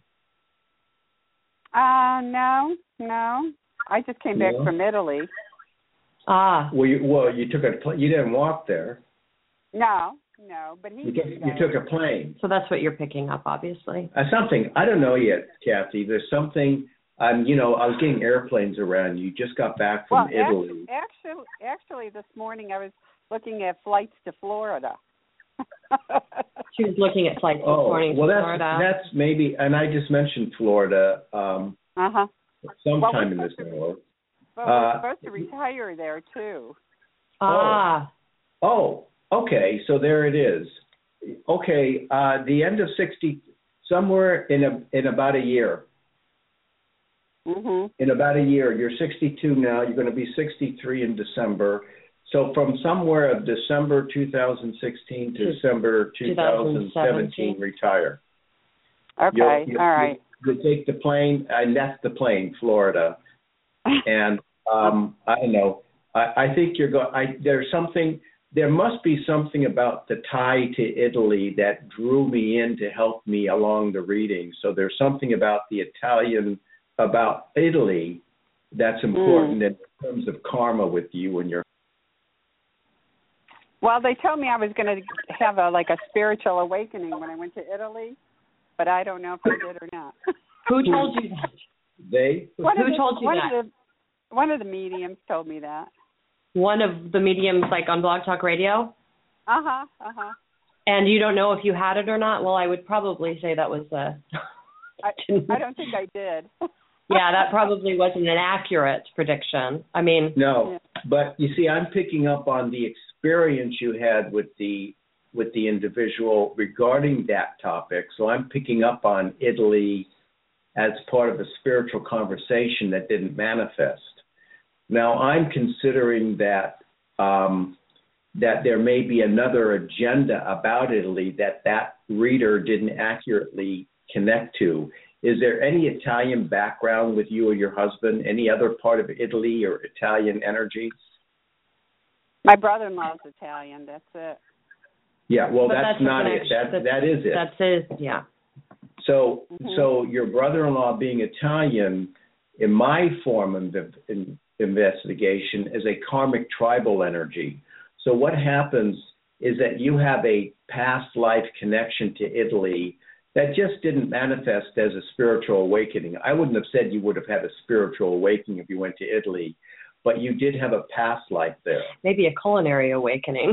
Uh, no, no. I just came back no. from Italy. Ah. Well, you, well, you took a you didn't walk there. No, no, but he. You, took, you took a plane. So that's what you're picking up, obviously. Uh, something I don't know yet, Kathy. There's something. Um, you know, I was getting airplanes around. You just got back from well, Italy. Actually, actually, this morning I was looking at flights to Florida. She was looking at flights this oh, morning well, to that's, Florida. that's maybe, and I just mentioned Florida um, uh-huh. sometime well, in this hour. Well, uh, we're supposed to retire there, too. Ah. Oh, oh okay, so there it is. Okay, uh, the end of sixty, somewhere in a, in about a year. Mm-hmm. In about a year. You're sixty-two now. You're going to be sixty-three in December. So from somewhere of December two thousand sixteen to December two thousand seventeen, retire. Okay, you'll, you'll, all right. You take the plane, and that's the plane, Florida. And um, I don't know. I, I think you're going. I there's something. There must be something about the tie to Italy that drew me in to help me along the reading. So there's something about the Italian, about Italy, that's important mm. in terms of karma with you and your. Well, they told me I was going to have a like a spiritual awakening when I went to Italy, but I don't know if I did or not. Who told you that? They? One Who the, told you one that? Of the, one of the mediums told me that. One of the mediums, like on Blog Talk Radio? Uh-huh, uh-huh. And you don't know if you had it or not? Well, I would probably say that was a... I, I don't think I did. Yeah, that probably wasn't an accurate prediction. I mean... No, yeah. But you see, I'm picking up on the experience you had with the with the individual regarding that topic. So I'm picking up on Italy as part of a spiritual conversation that didn't manifest. Now, I'm considering that um, that there may be another agenda about Italy that that reader didn't accurately connect to. Is there any Italian background with you or your husband? Any other part of Italy or Italian energy? My brother-in-law's Italian. That's it. Yeah, well, that's, that's not it. That that's, that is it. That's it. Yeah. So, mm-hmm. so your brother-in-law being Italian, in my form of in, investigation, is a karmic tribal energy. So what happens is that you have a past life connection to Italy that just didn't manifest as a spiritual awakening. I wouldn't have said you would have had a spiritual awakening if you went to Italy, but you did have a past life there. Maybe a culinary awakening.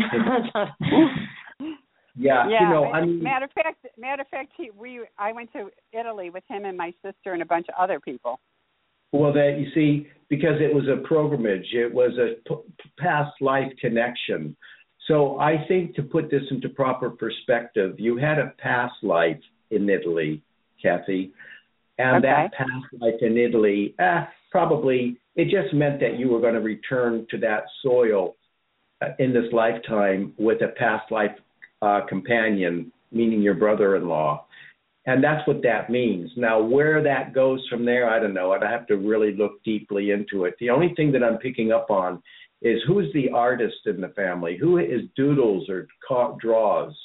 yeah, yeah, you know, matter, I mean, matter of fact, matter of fact, he, we I went to Italy with him and my sister and a bunch of other people. Well, that you see, because it was a pilgrimage, it was a p- past life connection. So I think to put this into proper perspective, you had a past life in Italy, Kathy, and Okay. that past life in Italy, eh, probably it just meant that you were going to return to that soil uh, in this lifetime with a past life uh, companion, meaning your brother-in-law. And that's what that means. Now, where that goes from there, I don't know. I'd have to really look deeply into it. The only thing that I'm picking up on is who's the artist in the family? Who is doodles or ca- draws?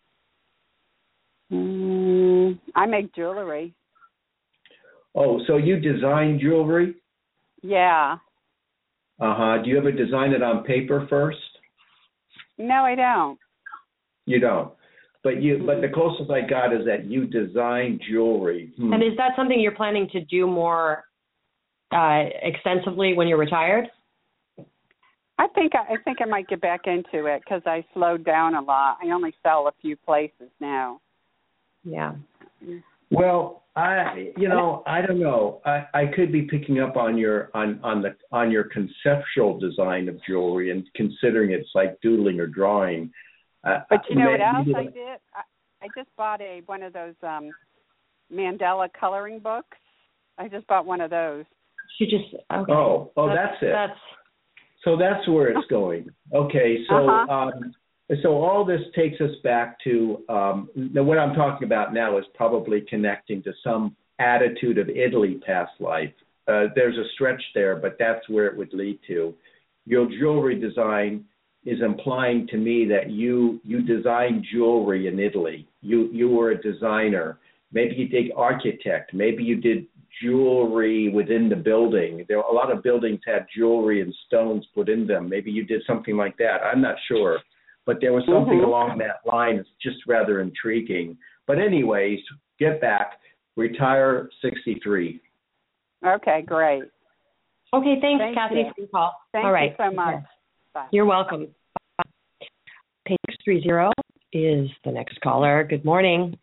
Mm, I make jewelry. Oh, so you design jewelry? Yeah. Uh-huh. Do you ever design it on paper first? No, I don't. You don't. But you, but the closest I got is that you design jewelry. Hmm. And is that something you're planning to do more uh, extensively when you're retired? I think I, I think I might get back into it because I slowed down a lot. I only sell a few places now. Yeah. Well, I, you know, I don't know. I, I could be picking up on your on, on the on your conceptual design of jewelry and considering it's like doodling or drawing. Uh, But you know what else maybe, I did? I, I just bought a one of those um Mandela coloring books. I just bought one of those. She just okay. Oh, oh, that's, that's it. That's So that's where it's going. Okay, so Uh-huh. um, so all this takes us back to um, now what I'm talking about now is probably connecting to some attitude of Italy past life. Uh, there's a stretch there, but that's where it would lead to. Your jewelry design is implying to me that you you designed jewelry in Italy. You you were a designer. Maybe you did architect. Maybe you did jewelry within the building. There a lot of buildings had jewelry and stones put in them. Maybe you did something like that. I'm not sure. But there was something Mm-hmm. along that line that's just rather intriguing. But anyways, get back, retire sixty-three. Okay, great. okay. Thanks, Thank Kathy, you. for your call. Thank All right. you so much. Bye. You're welcome. Page six three zero is the next caller. Good morning.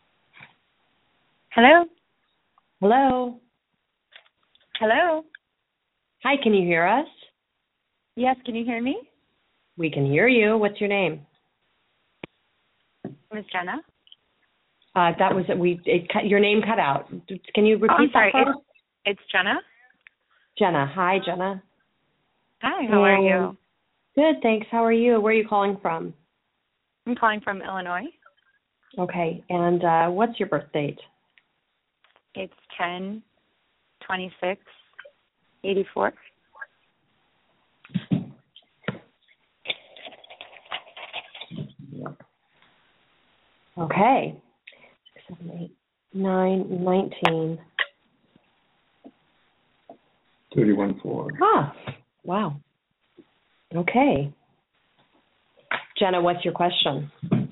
Hello? Hello. Hello? Hi, can you hear us? Yes, can you hear me? We can hear you. What's your name? Miss Jenna? Uh, that was we. It cut, your name cut out. Can you repeat Oh, I'm sorry. that? For us? It's, it's Jenna? Jenna. Hi, Jenna. Hi, how are you? Good, thanks. How are you? Where are you calling from? I'm calling from Illinois. Okay, and uh, what's your birth date? It's ten twenty-six eighty-four. Okay. Six, seven, eight, nine, nineteen. thirty-one four. Ah, wow. Okay. Jenna, what's your question?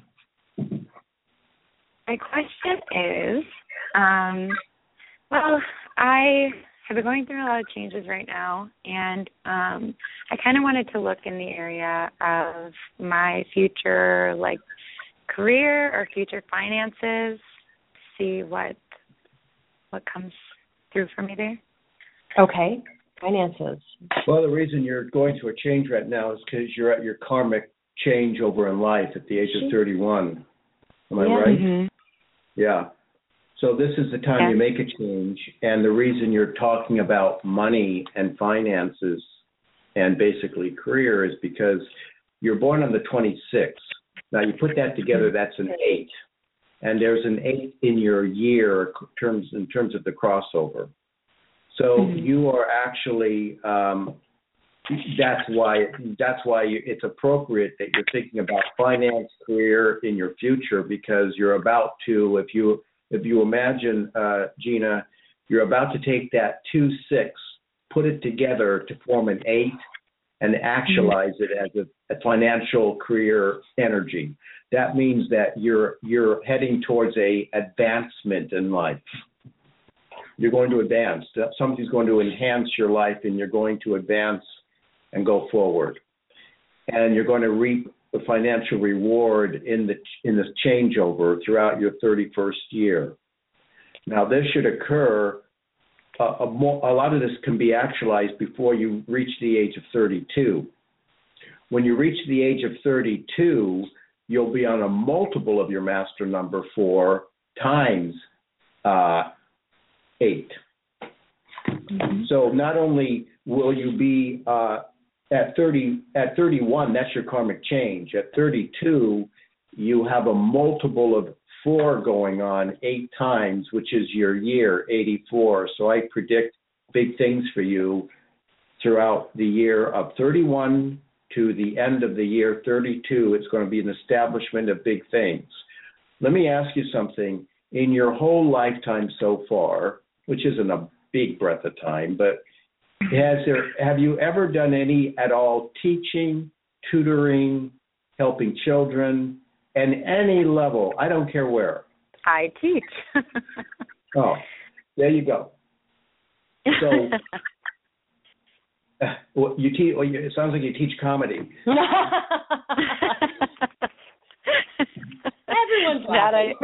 My question is, um, well, I have been going through a lot of changes right now, and um, I kind of wanted to look in the area of my future, like, career or future finances, see what what comes through for me there. Okay, finances. Well, the reason you're going through a change right now is because you're at your karmic changeover in life at the age of thirty-one. Am I Yeah. right? Mm-hmm. Yeah. So this is the time Yeah. you make a change, and the reason you're talking about money and finances and basically career is because you're born on the twenty-sixth. Now you put that together, that's an eight, and there's an eight in your year terms in terms of the crossover. So Mm-hmm. you are actually um, that's why that's why it's appropriate that you're thinking about finance, career in your future, because you're about to, if you if you imagine, uh, Gina, you're about to take that two six, put it together to form an eight, and actualize it as a, a financial career energy. That means that you're you're heading towards a advancement in life. You're going to advance. Something's going to enhance your life, and you're going to advance and go forward. And you're going to reap the financial reward in the in this changeover throughout your thirty-first year. Now, this should occur a, a, more, a lot of this can be actualized before you reach the age of thirty-two. When you reach the age of thirty-two, you'll be on a multiple of your master number four times uh, eight. Mm-hmm. So not only will you be uh, at thirty, at thirty-one, that's your karmic change. At thirty-two, you have a multiple of four going on eight times, which is your year, eighty-four. So I predict big things for you throughout the year of thirty-one to the end of the year thirty-two. It's going to be an establishment of big things. Let me ask you something. In your whole lifetime so far, which isn't a big breadth of time, but has there, have you ever done any at all teaching, tutoring, helping children, at any level? I don't care where. I teach. Oh, there you go. So, uh, well, you teach. Well, you, it sounds like you teach comedy. Everyone's laughing.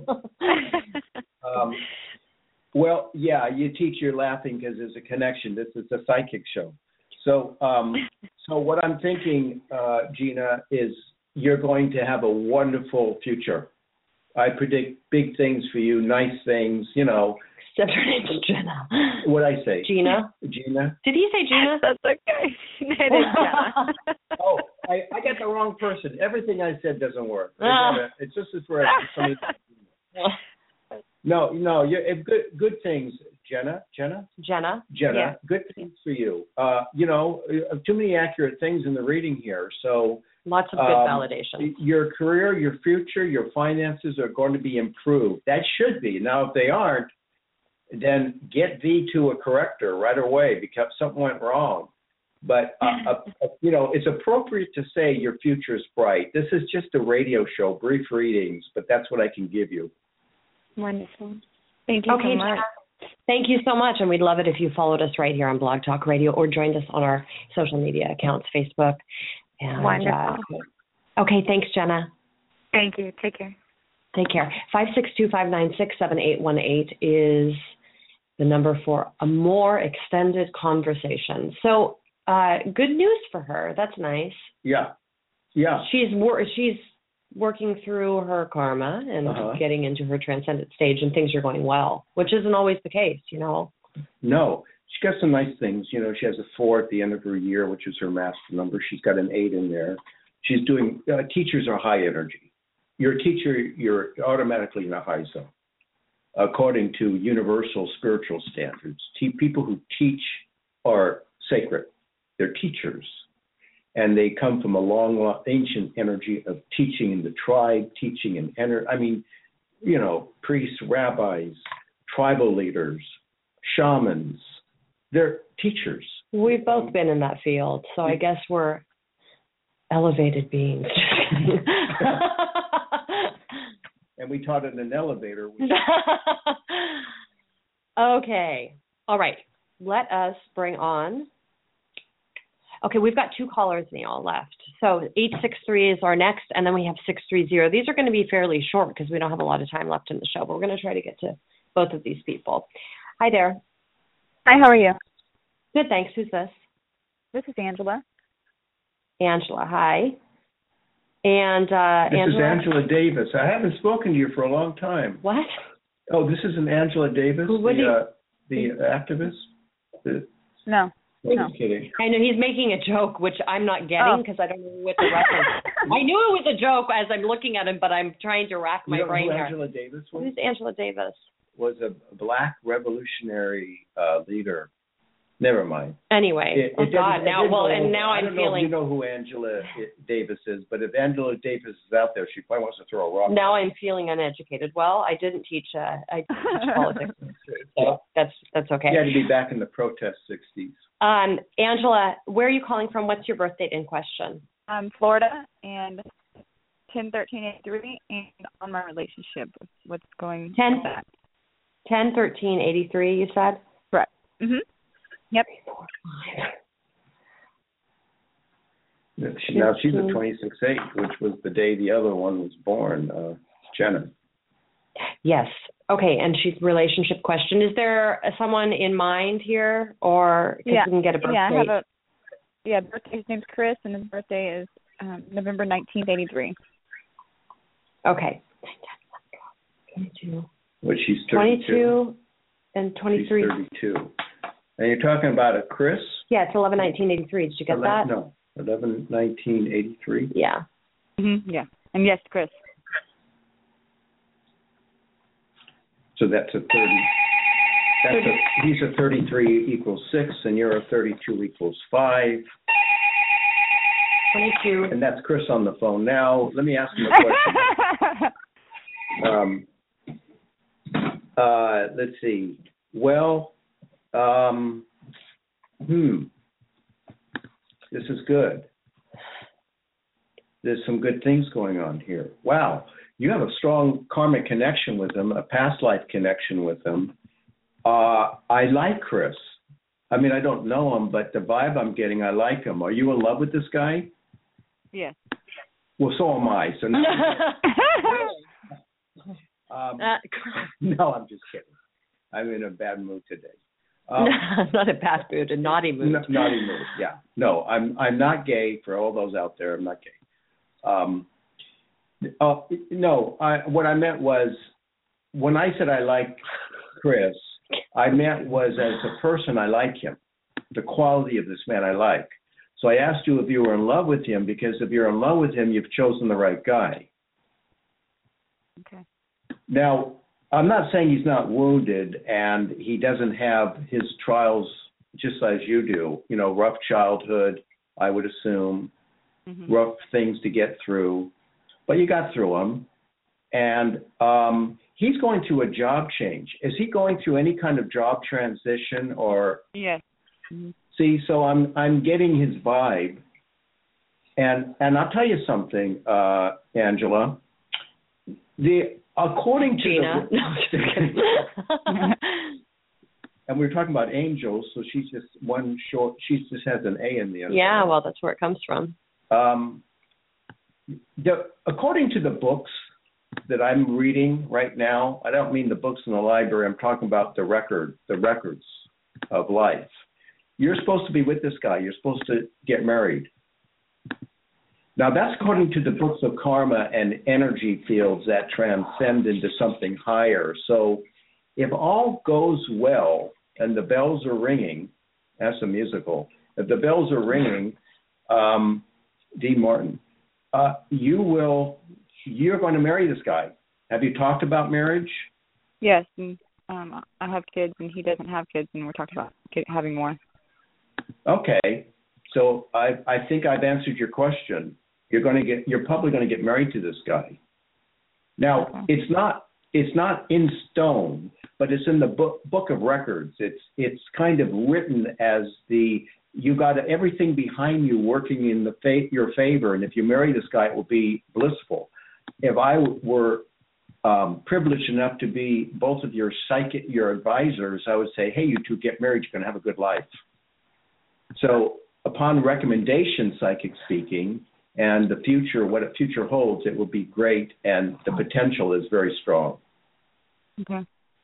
um, well, yeah, you teach. You're laughing because there's a connection. This is a psychic show. So, um, so what I'm thinking, uh, Gina, is you're going to have a wonderful future. I predict big things for you, nice things, you know. Except her name's Jenna. What'd I say? Gina. Gina. Did he say Gina? That's okay. It is Jenna. Oh, I, I got the wrong person. Everything I said doesn't work. Gotta, it's just as for somebody. No, no, you're, good, good things, Jenna. Jenna. Jenna. Jenna. Yeah. Good things for you. Uh, you know, too many accurate things in the reading here. So lots of good um, validation. Your career, your future, your finances are going to be improved. That should be. Now, if they aren't, then get thee to a corrector right away because something went wrong. But, uh, uh, you know, it's appropriate to say your future is bright. This is just a radio show, brief readings, but that's what I can give you. Wonderful. Thank you okay, so much. Jenna, thank you so much. And we'd love it if you followed us right here on Blog Talk Radio or joined us on our social media accounts, Facebook. And, Wonderful. Uh, okay, thanks, Jenna. Thank you. Take care. Take care. five six two, five nine six, seven eight one eight is the number for a more extended conversation. So uh, good news for her. That's nice. Yeah. Yeah. She's wor- she's working through her karma and uh-huh. getting into her transcendent stage, and things are going well, which isn't always the case, you know. No. She got some nice things. You know, she has a four at the end of her year, which is her master number. She's got an eight in there. She's doing, uh, teachers are high energy. You're a teacher, you're automatically in a high zone, according to universal spiritual standards. Te- people who teach are sacred. They're teachers. And they come from a long, ancient energy of teaching in the tribe, teaching in energy. I mean, you know, priests, rabbis, tribal leaders, shamans. They're teachers. We've both been in that field, so I guess we're elevated beings. And we taught in an elevator. Which... Okay. All right. Let us bring on. Okay, we've got two callers, Neil, left. So eight six three is our next, and then we have six three zero. These are going to be fairly short because we don't have a lot of time left in the show, but we're going to try to get to both of these people. Hi there. Hi, how are you? Good, thanks. Who's this? This is Angela. Angela, hi. And uh, this Angela? is Angela Davis. I haven't spoken to you for a long time. What? Oh, this is an Angela Davis, Who would the, he... uh, the activist? The... No. I'm no. kidding. I know he's making a joke, which I'm not getting because oh. I don't know what the reference. I knew it was a joke as I'm looking at him, but I'm trying to rack my you know brain who here. Angela Davis was? Who's Angela Davis? Was a black revolutionary uh, leader. Never mind. Anyway, it, oh it God, now well, know, and now I I'm don't feeling. Know if you know who Angela Davis is, but if Angela Davis is out there, she probably wants to throw a rock. Now I'm feeling uneducated. Well, I didn't teach. Uh, I didn't teach politics, so that's that's okay. You had to be back in the protest sixties. Um, Angela, where are you calling from? What's your birth date in question? I'm Florida and ten thirteen eighty three, and on my relationship, what's going ten with that? Ten thirteen eighty three. You said. Correct. Mhm. Yep. She, now she's a twenty-six eight, which was the day the other one was born, uh, Jenna. Yes. Okay, and she's relationship question. Is there someone in mind here, or yeah, we can get a birthday? Yeah, I have a yeah. Birthday. His name's Chris, and his birthday is um, November nineteenth, eighty-three. Okay. twenty-two. Well, she's thirty-two. twenty-two and twenty-three. She's thirty-two. And you're talking about a Chris? Yeah, it's eleven nineteen eighty-three. Did you get eleven, that? No, eleven nineteen eighty-three. Yeah. Mm-hmm. Yeah, and yes, Chris. So that's a thirty. That's a, he's a thirty-three equals six, and you're a thirty-two equals five. twenty-two. And that's Chris on the phone now. Let me ask him a question. um, uh, let's see. Well, um, hmm. This is good. There's some good things going on here. Wow. You have a strong karmic connection with him, a past life connection with him. Uh, I like Chris. I mean, I don't know him, but the vibe I'm getting, I like him. Are you in love with this guy? Yes. Well, so am I. So now, um, no, I'm just kidding. I'm in a bad mood today. Um, not a bad mood, a naughty mood. N- naughty mood. Yeah. No, I'm I'm not gay. For all those out there, I'm not gay. Um, uh, no, I, what I meant was when I said I like Chris, I meant was as a person I like him, the quality of this man I like. So I asked you if you were in love with him, because if you're in love with him, you've chosen the right guy. Okay. Now, I'm not saying he's not wounded and he doesn't have his trials just as you do, you know, rough childhood, I would assume, mm-hmm. rough things to get through, but you got through them. And um, he's going through a job change. Is he going through any kind of job transition or? Yes. Mm-hmm. See, so I'm I'm getting his vibe. And and I'll tell you something, uh, Angela. The according to Gina. the and we were talking about angels, so she's just one short. She just has an A in the end. Yeah, well, that's where it comes from. Um, the according to the books that I'm reading right now, I don't mean the books in the library. I'm talking about the record, the records of life. You're supposed to be with this guy. You're supposed to get married. Now, that's according to the books of karma and energy fields that transcend into something higher. So if all goes well and the bells are ringing, that's a musical, if the bells are ringing, um, Dean Martin, uh, you will, you're going to marry this guy. Have you talked about marriage? Yes. And, um, I have kids and he doesn't have kids, and we're talking about having more. Okay. So I, I think I've answered your question. You're going to get. You're probably going to get married to this guy. Now, okay. it's not. It's not in stone, but it's in the book book of records. It's it's kind of written as the you got everything behind you working in the fa- your favor, and if you marry this guy, it will be blissful. If I were um, privileged enough to be both of your psychic your advisors, I would say, hey, you two get married. You're going to have a good life. So, upon recommendation, psychic speaking. And the future, what the future holds, it will be great, and the potential is very strong. Okay.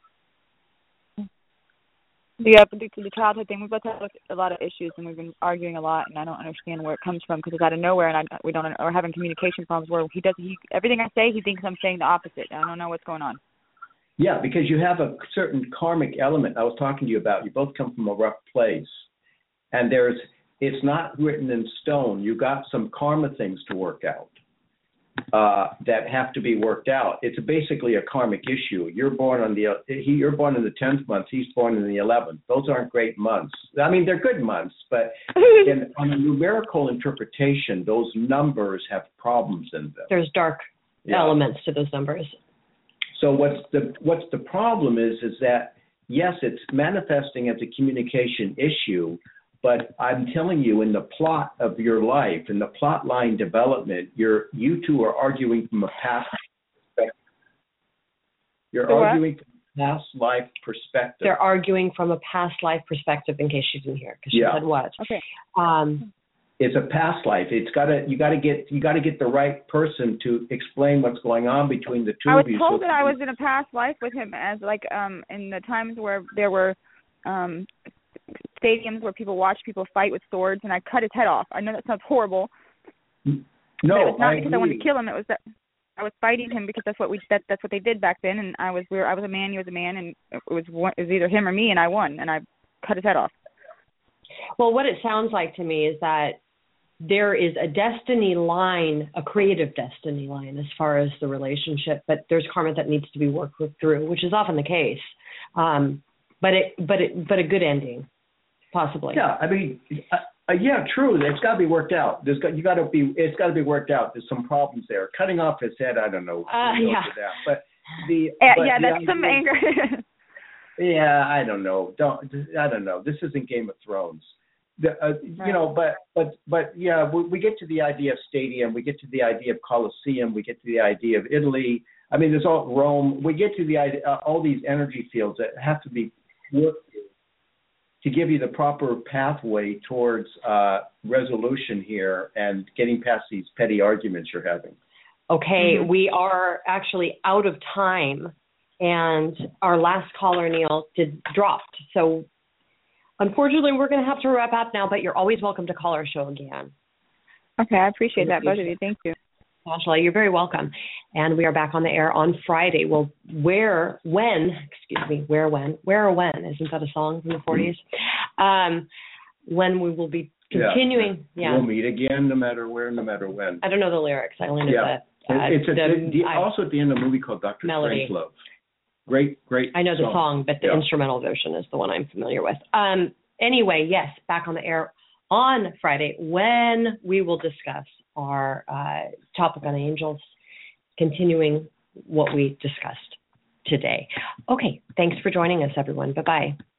Yeah, but the, the childhood thing, we've both had a lot of issues, and we've been arguing a lot, and I don't understand where it comes from because it's out of nowhere, and I, we don't are having communication problems where he does he everything I say, he thinks I'm saying the opposite. I don't know what's going on. Yeah, because you have a certain karmic element I was talking to you about. You both come from a rough place, and there's. It's not written in stone. You got some karma things to work out uh, that have to be worked out. It's basically a karmic issue. You're born on the he, you're born in the tenth month. He's born in the eleventh. Those aren't great months. I mean, they're good months, but in, on a numerical interpretation, those numbers have problems in them. There's dark yeah. elements to those numbers. So what's the what's the problem is is that yes, it's manifesting as a communication issue. But I'm telling you, in the plot of your life, in the plot line development, you're you two are arguing from a past perspective. You're so arguing from a past life perspective. They're arguing from a past life perspective, in case you didn't hear, because she yeah. said what? Okay. Um, it's a past life. It's gotta you gotta get you gotta get the right person to explain what's going on between the two I was of you. told so that I was in a past life with him as like um in the times where there were um stadiums where people watch people fight with swords, and I cut his head off. I know that sounds horrible. No, but it was not I because agree. I wanted to kill him. It was that I was fighting him because that's what we that that's what they did back then, and I was we were, I was a man, he was a man, and it was one, it was either him or me, and I won, and I cut his head off. Well, what it sounds like to me is that there is a destiny line, a creative destiny line as far as the relationship, but there's karma that needs to be worked with through, which is often the case. Um, but it, but it, but a good ending, possibly. Yeah, I mean, uh, uh, yeah, true. It's got to be worked out. There's got you got to be. It's got to be worked out. There's some problems there. Cutting off his head, I don't know. Uh, yeah. That. But the Uh, but yeah, the that's some idea- anger. Yeah, I don't know. Don't I don't know. This isn't Game of Thrones. The, uh, Right. You know, but but but yeah, we, we get to the idea of stadium. We get to the idea of Colosseum. We get to the idea of Italy. I mean, there's all Rome. We get to the idea uh, all these energy fields that have to be worked to give you the proper pathway towards uh, resolution here and getting past these petty arguments you're having. Okay, Mm-hmm. we are actually out of time, and our last caller, Neil, did dropped. So unfortunately, we're going to have to wrap up now, but you're always welcome to call our show again. Okay, I appreciate that, both of you. Thank you. Angela, you're very welcome. And we are back on the air on Friday. Well, where, when, excuse me, where, when, where or when, isn't that a song from the forties? Um, when we will be continuing. Yeah. We'll meet again, no matter where, no matter when. I don't know the lyrics. I only know Yeah. the, uh, It's a, the, the, I, also at the end of the movie called Doctor Melody. Strangelove. Great, great. I know the song, but the Yeah. instrumental version is the one I'm familiar with. Um, anyway, yes, back on the air on Friday when we will discuss our uh, topic on angels, continuing what we discussed today. Okay, thanks for joining us, everyone. Bye-bye.